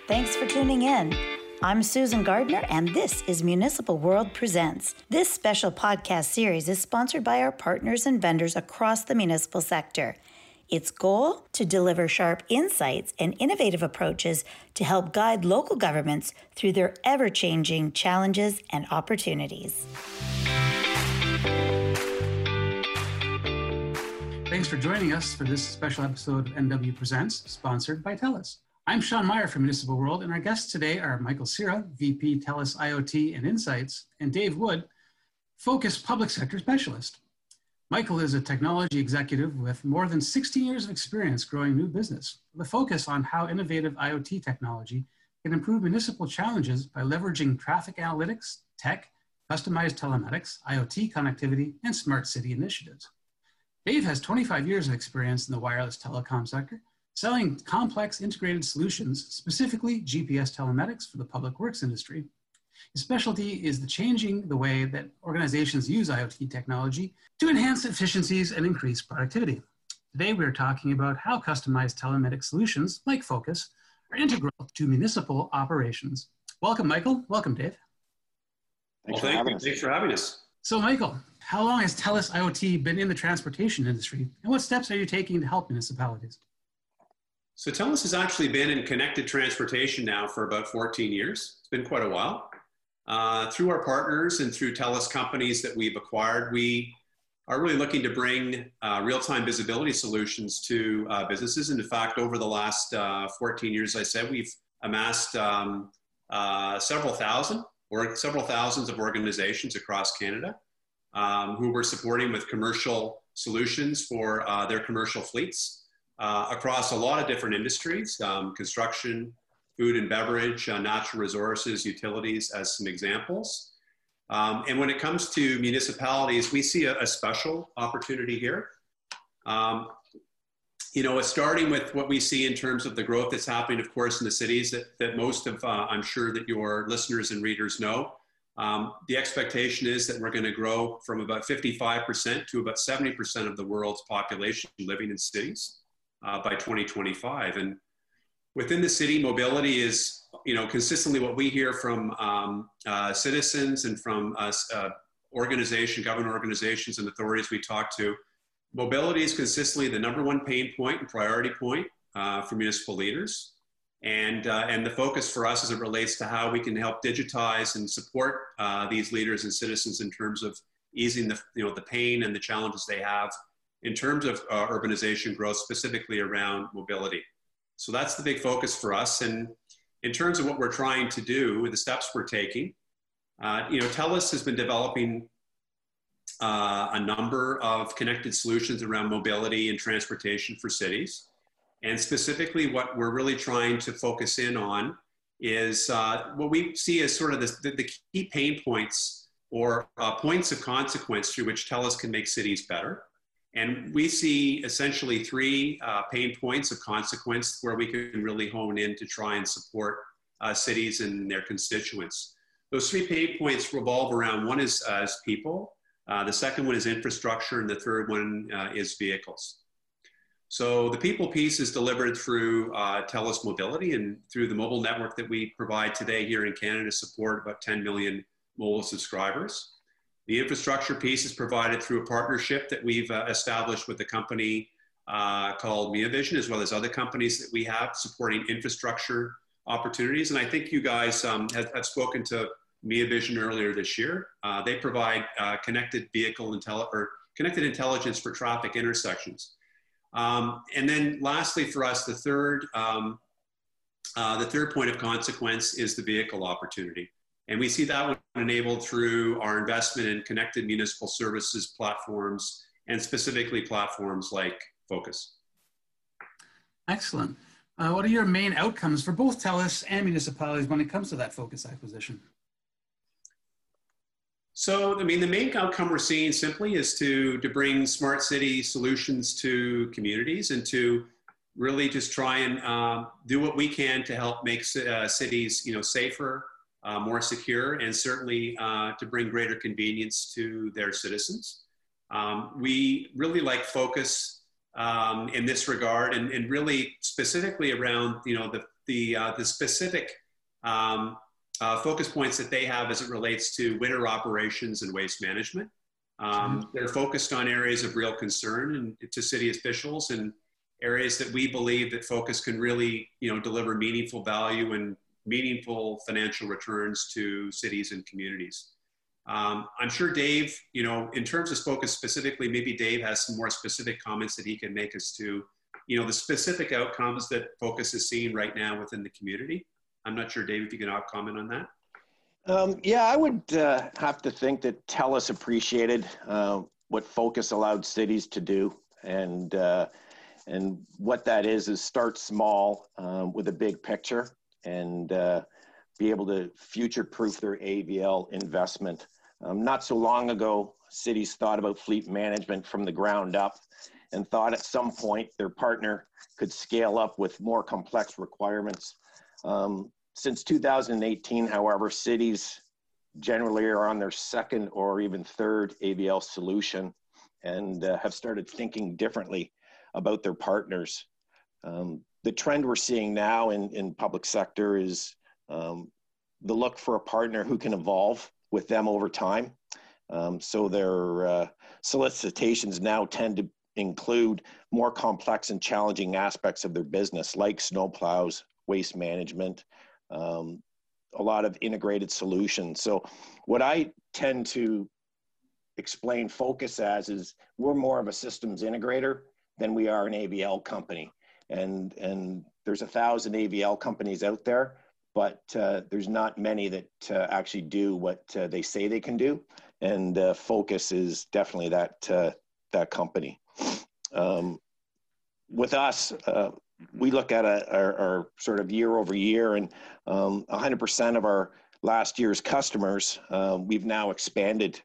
Thanks for tuning in. I'm Susan Gardner, and this is Municipal World Presents. This special podcast series is sponsored by our partners and vendors across the municipal sector. Its goal? To deliver sharp insights and innovative approaches to help guide local governments through their ever-changing challenges and opportunities. Thanks for joining us for this special episode of MW Presents, sponsored by TELUS. I'm Sean Meyer from Municipal World, and our guests today are Michael Sira, VP TELUS IoT and Insights, and Dave Wood, Focus Public Sector Specialist. Michael is a technology executive with more than 16 years of experience growing new business, with a focus on how innovative IoT technology can improve municipal challenges by leveraging traffic analytics, tech, customized telematics, IoT connectivity, and smart city initiatives. Dave has 25 years of experience in the wireless telecom sector, selling complex integrated solutions, specifically GPS telematics for the public works industry. His specialty is changing the way that organizations use IoT technology to enhance efficiencies and increase productivity. Today, we're talking about how customized telematics solutions, like Focus, are integral to municipal operations. Welcome, Michael. Welcome, Dave. Thanks for having us. So, Michael, how long has TELUS IoT been in the transportation industry, and what steps are you taking to help municipalities? So TELUS has actually been in connected transportation now for about 14 years. It's been quite a while. Through our partners and through TELUS companies that we've acquired, we are really looking to bring real-time visibility solutions to businesses. And in fact, over the last 14 years, I said, we've amassed several thousands of organizations across Canada who we're supporting with commercial solutions for their commercial fleets. Across a lot of different industries, construction, food and beverage, natural resources, utilities as some examples. And when it comes to municipalities, we see a special opportunity here. It's starting with what we see in terms of the growth that's happening, of course, in the cities that most of, I'm sure that your listeners and readers know. The expectation is that we're going to grow from about 55% to about 70% of the world's population living in cities. By 2025. And within the city, mobility is, consistently what we hear from citizens and from government organizations and authorities we talk to. Mobility is consistently the number one pain point and priority point for municipal leaders. And the focus for us as it relates to how we can help digitize and support these leaders and citizens in terms of easing the pain and the challenges they have in terms of urbanization growth, specifically around mobility. So that's the big focus for us. And in terms of what we're trying to do with the steps we're taking, TELUS has been developing a number of connected solutions around mobility and transportation for cities. And specifically what we're really trying to focus in on is what we see as sort of the key pain points or points of consequence through which TELUS can make cities better. And we see essentially three pain points of consequence where we can really hone in to try and support cities and their constituents. Those three pain points revolve around, one is people, the second one is infrastructure, and the third one is vehicles. So the people piece is delivered through TELUS Mobility and through the mobile network that we provide today here in Canada to support about 10 million mobile subscribers. The infrastructure piece is provided through a partnership that we've established with a company called MiaVision, as well as other companies that we have supporting infrastructure opportunities. And I think you guys have spoken to MiaVision earlier this year. They provide connected intelligence for traffic intersections. And then lastly for us, the third point of consequence is the vehicle opportunity. And we see that one enabled through our investment in connected municipal services platforms, and specifically platforms like Focus. Excellent. What are your main outcomes for both TELUS and municipalities when it comes to that Focus acquisition? So, the main outcome we're seeing simply is to bring smart city solutions to communities and to really just try and do what we can to help make cities, safer, more secure, and certainly to bring greater convenience to their citizens. We really like Focus in this regard, and really specifically around the the specific focus points that they have as it relates to winter operations and waste management. They're focused on areas of real concern and to city officials, and areas that we believe that focus can really, deliver meaningful value and meaningful financial returns to cities and communities. I'm sure Dave, in terms of focus specifically, maybe Dave has some more specific comments that he can make as to, the specific outcomes that Focus is seeing right now within the community. I'm not sure, Dave, if you can comment on that. Yeah, I would have to think that TELUS appreciated what Focus allowed cities to do, and what that is start small with a big picture and be able to future-proof their AVL investment. Not so long ago, cities thought about fleet management from the ground up and thought at some point their partner could scale up with more complex requirements. Since 2018, however, cities generally are on their second or even third AVL solution and have started thinking differently about their partners. The trend we're seeing now in public sector is the look for a partner who can evolve with them over time. So their solicitations now tend to include more complex and challenging aspects of their business, like snowplows, waste management, a lot of integrated solutions. So what I tend to explain Focus as is we're more of a systems integrator than we are an AVL company. And there's 1,000 AVL companies out there, but there's not many that actually do what they say they can do. And Focus is definitely that company. With us, we look at our sort of year over year, and 100% of our last year's customers, we've now expanded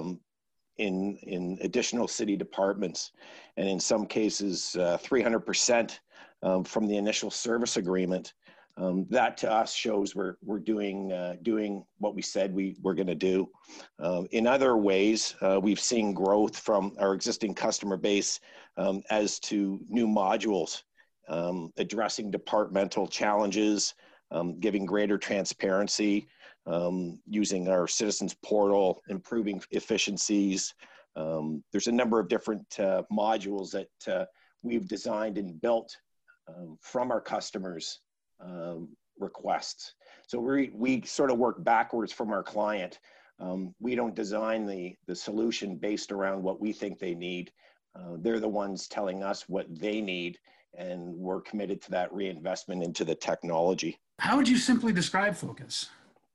in additional city departments, and in some cases 300% from the initial service agreement. That to us shows we're doing what we said we were going to do. In other ways, we've seen growth from our existing customer base as to new modules, addressing departmental challenges, giving greater transparency, using our citizens portal, improving efficiencies. There's a number of different modules that we've designed and built from our customers' requests. So we sort of work backwards from our client. We don't design the solution based around what we think they need. They're the ones telling us what they need, and we're committed to that reinvestment into the technology. How would you simply describe Focus?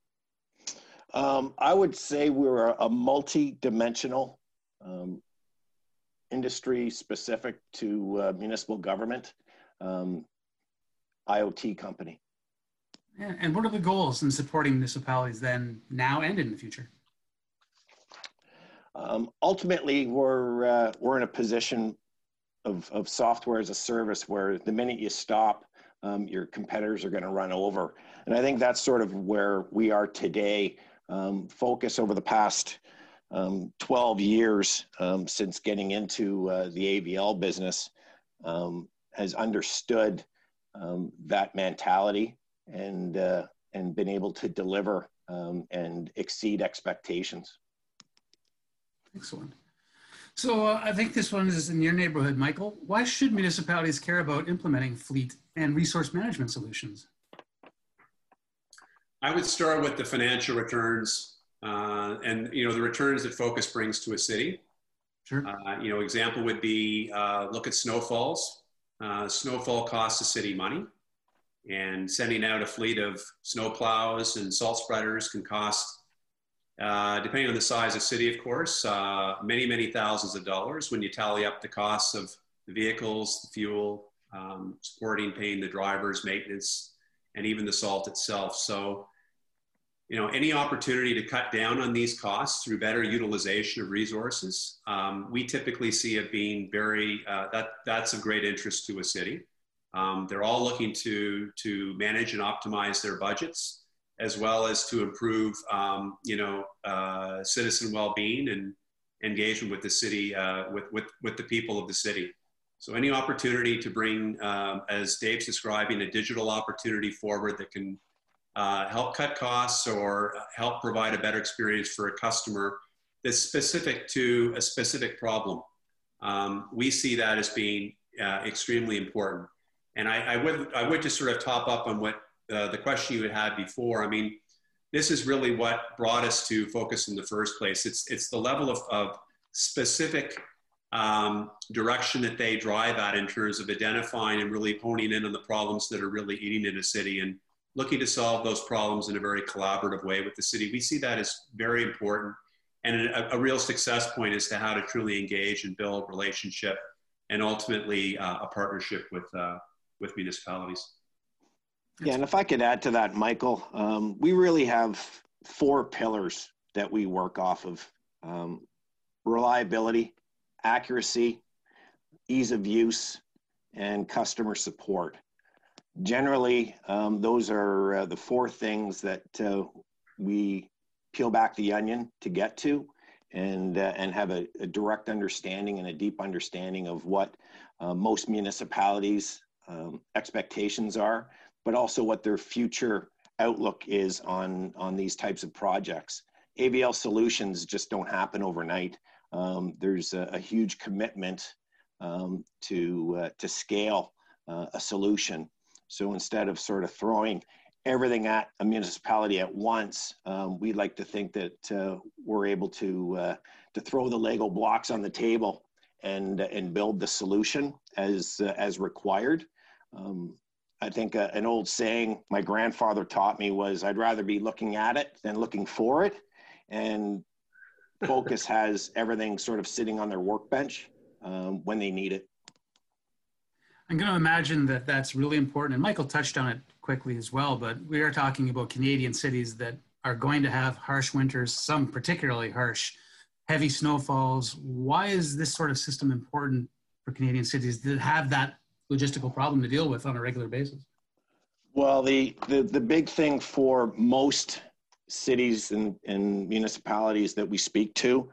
I would say we're a multi-dimensional, industry specific to municipal government IoT company. And what are the goals in supporting municipalities then, now and in the future? Ultimately, we're in a position of software as a service where the minute you stop, your competitors are going to run over. And I think that's sort of where we are today. Focus over the past 12 years since getting into the AVL business has understood that mentality and been able to deliver and exceed expectations. Excellent. So I think this one is in your neighborhood, Michael. Why should municipalities care about implementing fleet and resource management solutions? I would start with the financial returns and the returns that Focus brings to a city. Sure. Example would be look at snowfalls. Snowfall costs the city money, and sending out a fleet of snowplows and salt spreaders can cost, depending on the size of city, of course, many, many thousands of dollars when you tally up the costs of the vehicles, the fuel, supporting, paying the drivers, maintenance, and even the salt itself. So, any opportunity to cut down on these costs through better utilization of resources, we typically see it being very, that's of great interest to a city. They're all looking to manage and optimize their budgets, as well as to improve, citizen well-being and engagement with the city, with the people of the city. So any opportunity to bring, as Dave's describing, a digital opportunity forward that can help cut costs or help provide a better experience for a customer that's specific to a specific problem. We see that as being extremely important. And I would just sort of top up on what the question you had before. I mean, this is really what brought us to Focus in the first place. It's the level of specific direction that they drive at in terms of identifying and really honing in on the problems that are really eating in a city and looking to solve those problems in a very collaborative way with the city. We see that as very important and a real success point as to how to truly engage and build relationship and ultimately a partnership with municipalities. Yeah, and if I could add to that, Michael, we really have 4 pillars that we work off of: reliability, accuracy, ease of use, and customer support. Generally, those are the 4 things that we peel back the onion to get to and have a direct understanding and a deep understanding of what most municipalities' expectations are, but also what their future outlook is on these types of projects. AVL solutions just don't happen overnight. There's a huge commitment to scale a solution. So instead of sort of throwing everything at a municipality at once, we like to think that we're able to throw the Lego blocks on the table and build the solution as required. I think an old saying my grandfather taught me was, I'd rather be looking at it than looking for it. And Focus has everything sort of sitting on their workbench when they need it. I'm going to imagine that that's really important. And Michael touched on it quickly as well, but we are talking about Canadian cities that are going to have harsh winters, some particularly harsh, heavy snowfalls. Why is this sort of system important for Canadian cities that have that logistical problem to deal with on a regular basis? Well, the big thing for most cities and municipalities that we speak to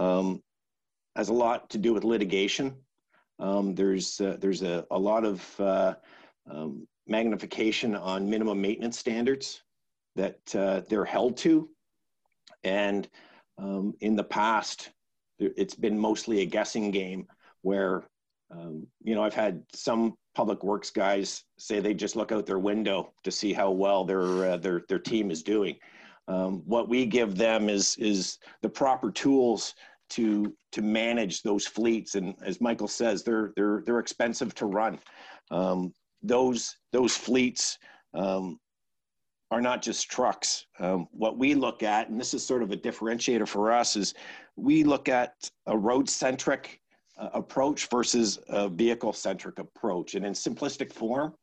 has a lot to do with litigation. There's a lot of magnification on minimum maintenance standards that they're held to. And in the past, it's been mostly a guessing game where, I've had some public works guys say they just look out their window to see how well their team is doing. What we give them is the proper tools to manage those fleets, and as Michael says, they're expensive to run. Those fleets are not just trucks. What we look at, and this is sort of a differentiator for us, is we look at a road-centric approach versus a vehicle-centric approach. And in simplistic form,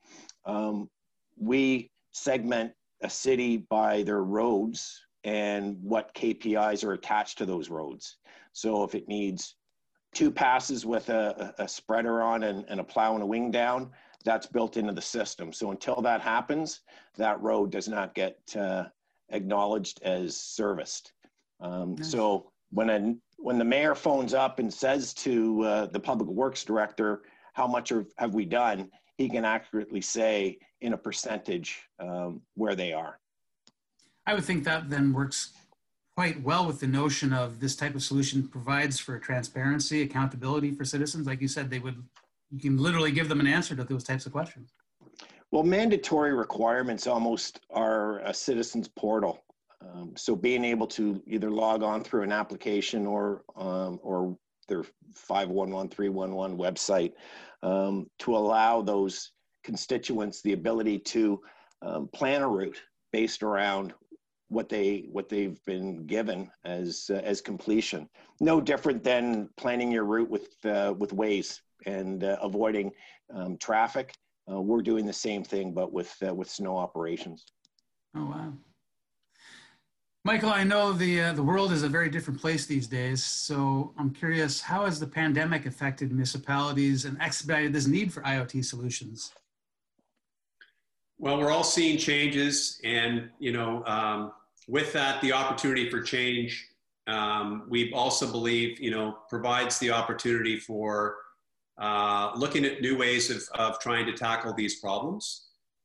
we segment a city by their roads and what KPIs are attached to those roads. So if it needs 2 passes with a spreader on and a plow and a wing down, that's built into the system. So until that happens, that road does not get acknowledged as serviced. Nice. So when the mayor phones up and says to the public works director, how much have we done, he can accurately say in a percentage where they are. I would think that then works quite well with the notion of this type of solution provides for transparency, accountability for citizens. Like you said, you can literally give them an answer to those types of questions. Well, mandatory requirements almost are a citizen's portal. So being able to either log on through an application or their 511-311 website to allow those constituents the ability to plan a route based around what they've been given as completion. No different than planning your route with Waze and avoiding traffic. We're doing the same thing, but with snow operations. Oh wow. Michael, I know the world is a very different place these days, so I'm curious, how has the pandemic affected municipalities and expedited this need for IoT solutions? Well, we're all seeing changes, and with that, the opportunity for change, we also believe provides the opportunity for looking at new ways of trying to tackle these problems.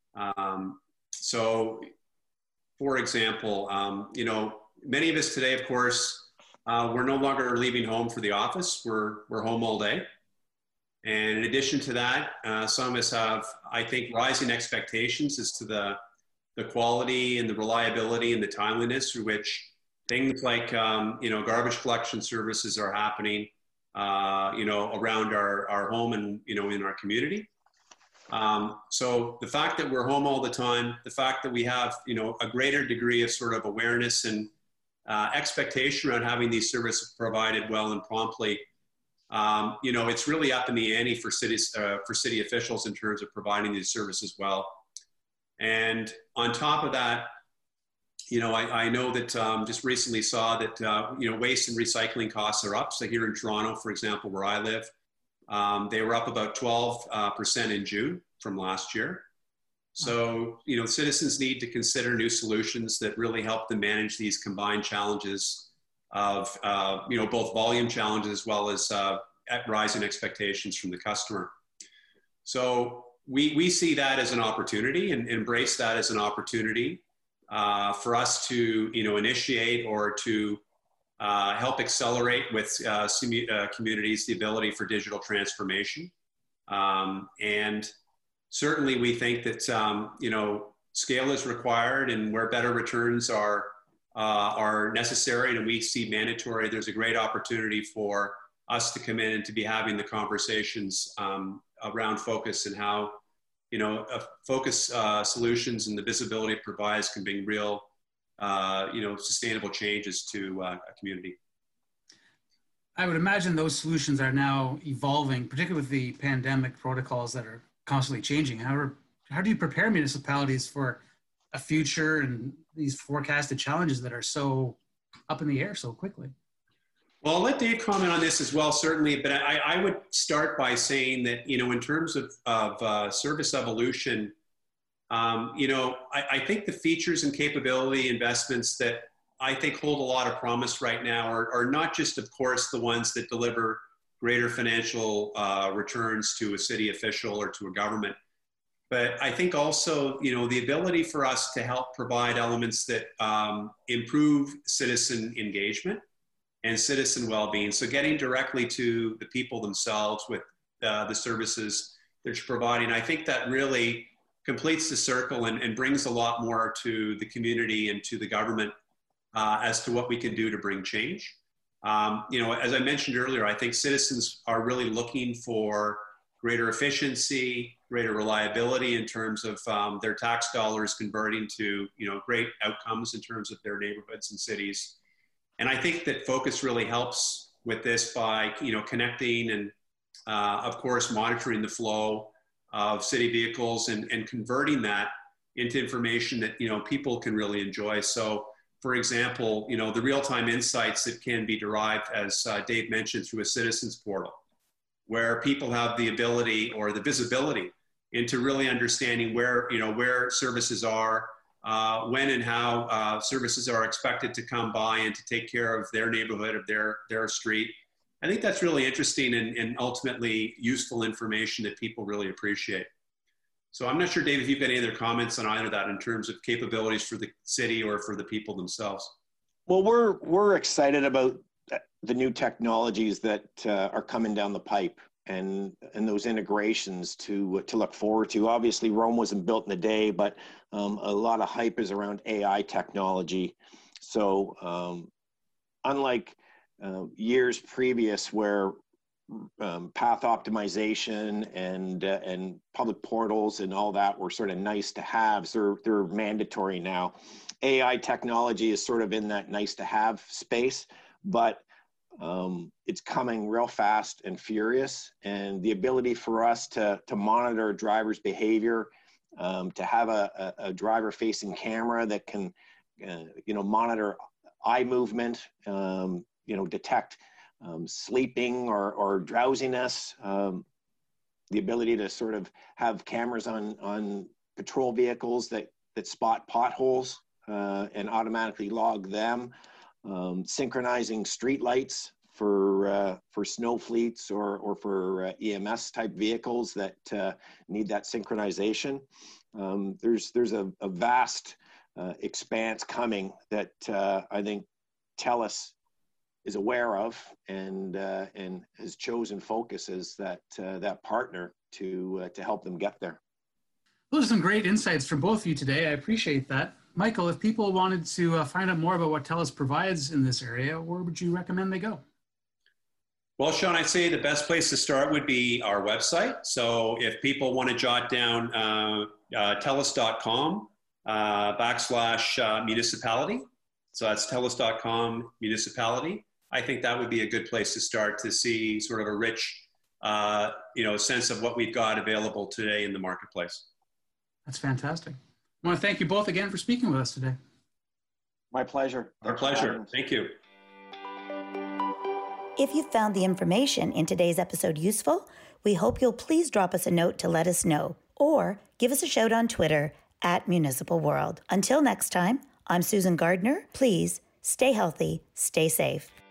So, for example, many of us today, of course, we're no longer leaving home for the office. We're home all day. And in addition to that, some of us have, I think, rising expectations as to the quality and the reliability and the timeliness through which things like, garbage collection services are happening, around our home and, in our community. So the fact that we're home all the time, the fact that we have, a greater degree of sort of awareness and expectation around having these services provided well and promptly, it's really up in the ante for city officials in terms of providing these services well. And on top of that, I know that just recently saw that, waste and recycling costs are up. So here in Toronto, for example, where I live, they were up about 12% in June from last year. So, citizens need to consider new solutions that really help them manage these combined challenges of, both volume challenges as well as rising expectations from the customer. So we see that as an opportunity and embrace that as an opportunity for us to, initiate or to help accelerate with communities the ability for digital transformation. And certainly we think that, scale is required, and where better returns are necessary and we see mandatory, there's a great opportunity for us to come in and to be having the conversations around focus and how, focus solutions and the visibility it provides can bring real, sustainable changes to a community. I would imagine those solutions are now evolving, particularly with the pandemic protocols that are constantly changing. How do you prepare municipalities for a future and these forecasted challenges that are so up in the air so quickly? Well, I'll let Dave comment on this as well, certainly, but I would start by saying that, in terms of service evolution, I think the features and capability investments that I think hold a lot of promise right now are not just, of course, the ones that deliver greater financial returns to a city official or to a government, but I think also, the ability for us to help provide elements that improve citizen engagement and citizen well-being. So getting directly to the people themselves with the services that you're providing, I think that really completes the circle and brings a lot more to the community and to the government as to what we can do to bring change. As I mentioned earlier, I think citizens are really looking for greater efficiency, greater reliability in terms of their tax dollars converting to, great outcomes in terms of their neighborhoods and cities. And I think that focus really helps with this by, connecting and, of course, monitoring the flow of city vehicles and converting that into information that, people can really enjoy. So, for example, the real-time insights that can be derived, as Dave mentioned, through a citizens portal, where people have the ability or the visibility into really understanding where services are, when and how services are expected to come by and to take care of their neighborhood, of their street. I think that's really interesting and ultimately useful information that people really appreciate. So I'm not sure, Dave, if you've got any other comments on either of that in terms of capabilities for the city or for the people themselves. Well, we're excited about the new technologies that are coming down the pipe and those integrations to look forward to. Obviously, Rome wasn't built in a day, but a lot of hype is around AI technology. So unlike years previous where path optimization and public portals and all that were sort of nice to haves, they're mandatory now. AI technology is sort of in that nice to have space, but it's coming real fast and furious, and the ability for us to monitor drivers' behavior, to have a driver facing camera that can monitor eye movement, detect sleeping or drowsiness, the ability to sort of have cameras on patrol vehicles that spot potholes and automatically log them, synchronizing street lights for snow fleets or for EMS type vehicles that need that synchronization. There's a vast expanse coming that I think TELUS is aware of and has chosen Focus as that partner to help them get there. Those are some great insights from both of you today. I appreciate that. Michael, if people wanted to find out more about what TELUS provides in this area, where would you recommend they go? Well, Sean, I'd say the best place to start would be our website. So if people want to jot down TELUS.com /municipality, so that's TELUS.com municipality, I think that would be a good place to start to see sort of a rich sense of what we've got available today in the marketplace. That's fantastic. I want to thank you both again for speaking with us today. My pleasure. Our pleasure. Thank you. If you found the information in today's episode useful, we hope you'll please drop us a note to let us know, or give us a shout on Twitter @MunicipalWorld. Until next time, I'm Susan Gardner. Please stay healthy, stay safe.